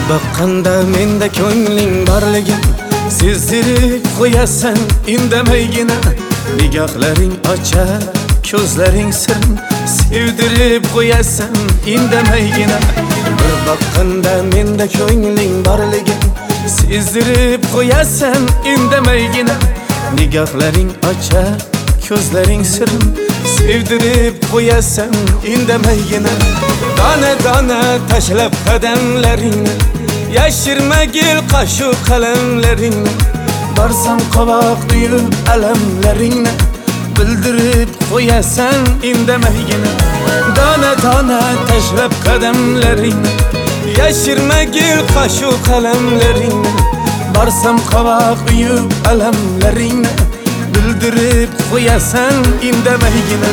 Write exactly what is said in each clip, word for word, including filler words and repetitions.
boqqanda menda ko'ngling borligin sezdirib qo'yasan indamaygina. Nigohlaring ochar ko'zlaring sirin sevdirib qo'yasan indamaygina. Bir boqqanda menda ko'ngling borligin sezdirib qo'yasan indamaygina. Nigohlaring ochar ko'zlaring sirin sevdirib qo'yasan indamaygina. Dona dona tashlab qadamlaringni yashirmagil qashu qalamlaringni. Barsam qovoq uyib alamlaringni bildirib qo'yasan indamaygina. Dona dona tashlab qadamlaringni yashirmagil qashu qalamlaringni. Barsam qovoq uyib alamlaringni bildirib qo'yasan indamaygina.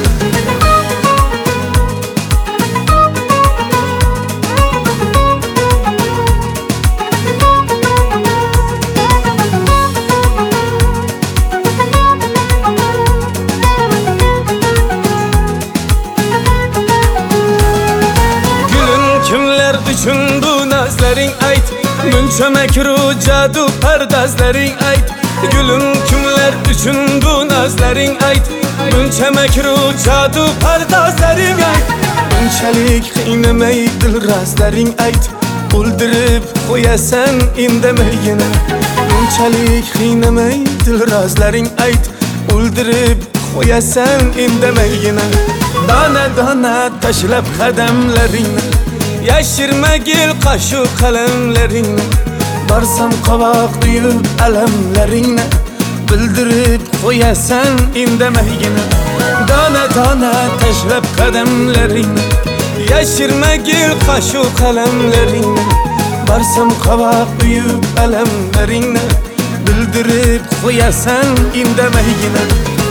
Uchun bu nazlaring ayt, muncha makru jadu pardazlaring ayt. Gulum kimlar uchun bu nazlaring ayt, muncha makru jadu pardazlaring ayt. Bunchalik qiynamay dilrazlaring ayt, o'ldirib qo'yasan indamaygina. Bunchalik qiynamay dilrazlaring ayt, o'ldirib qo'yasan indamaygina. Dona dona tashlab qadamlaringni yashirmagil qashu qalamlaringni. Barsam qovoq uyib alamlaringni bildirib qo'yasan indamaygina. Dona dona tashlab qadamlaringni yashirmagil qashu qalamlaringni. Barsam qovoq uyib alamlaringni bildirib qo'yasan indamaygina.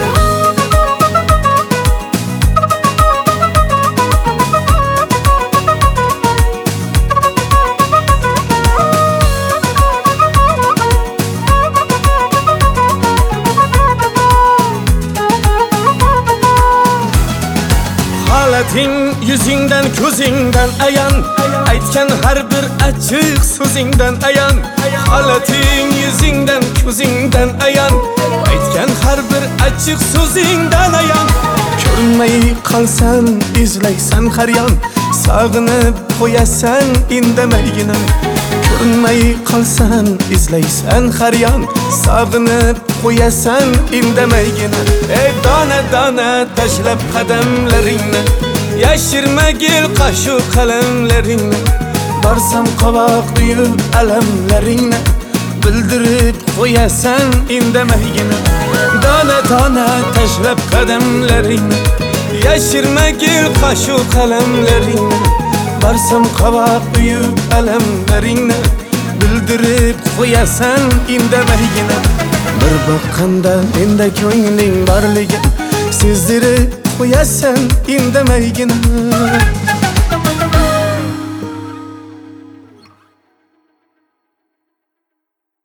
Holating yuzingdan ko'zingdan ayon, aytgan har bir achchiq so'zingdan ayon. Holating yuzingdan ko'zingdan ayon, aytgan har bir achchiq so'zingdan ayon. Ko'rinmay qolsan izlaysan har yon, sog'inib qo'yasan indamaygina. Ko'rinmay qolsan izlaysan har yon, sog'inib qo'yasan indamaygina. Ey dona dona tashlab qadamlaringni yashirmagil qashu qalamlaringni. Barsam qovoq uyib alamlaringni bildirib qo'yasan indamaygina. Dona dona tashlab qadamlaringni yashirmagil qashu qalamlaringni. Barsam qovoq uyib alamlaringni bildirib qo'yasan indamaygina. Bir boqqanda menda ko'ngling borligin sezdirib qo'yasan indamaygina.